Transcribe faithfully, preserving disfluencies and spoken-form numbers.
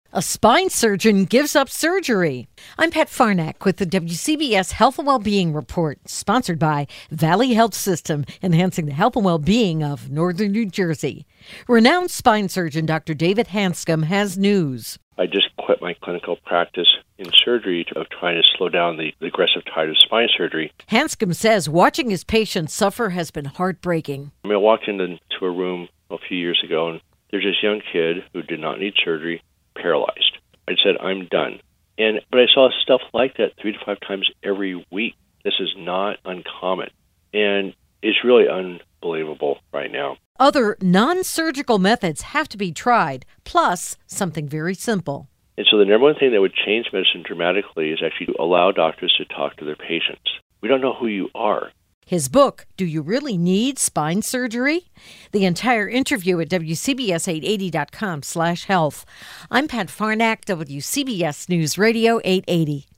A spine surgeon gives up surgery. I'm Pat Farnack with the W C B S Health and Wellbeing Report, sponsored by Valley Health System, enhancing the health and well-being of Northern New Jersey. Renowned spine surgeon Doctor David Hanscom has news. I just quit my clinical practice in surgery of trying to slow down the aggressive tide of spine surgery. Hanscom says watching his patients suffer has been heartbreaking. I mean, I walked into a room a few years ago, and there's this young kid who did not need surgery, paralyzed. I said, I'm done. And but I saw stuff like that three to five times every week. This is not uncommon. And it's really unbelievable right now. Other non-surgical methods have to be tried, plus something very simple. And so the number one thing that would change medicine dramatically is actually to allow doctors to talk to their patients. We don't know who you are. His book, Do You Really Need Spine Surgery? The entire interview at W C B S eight eighty dot com slash health. I'm Pat Farnack, W C B S News Radio eight eighty.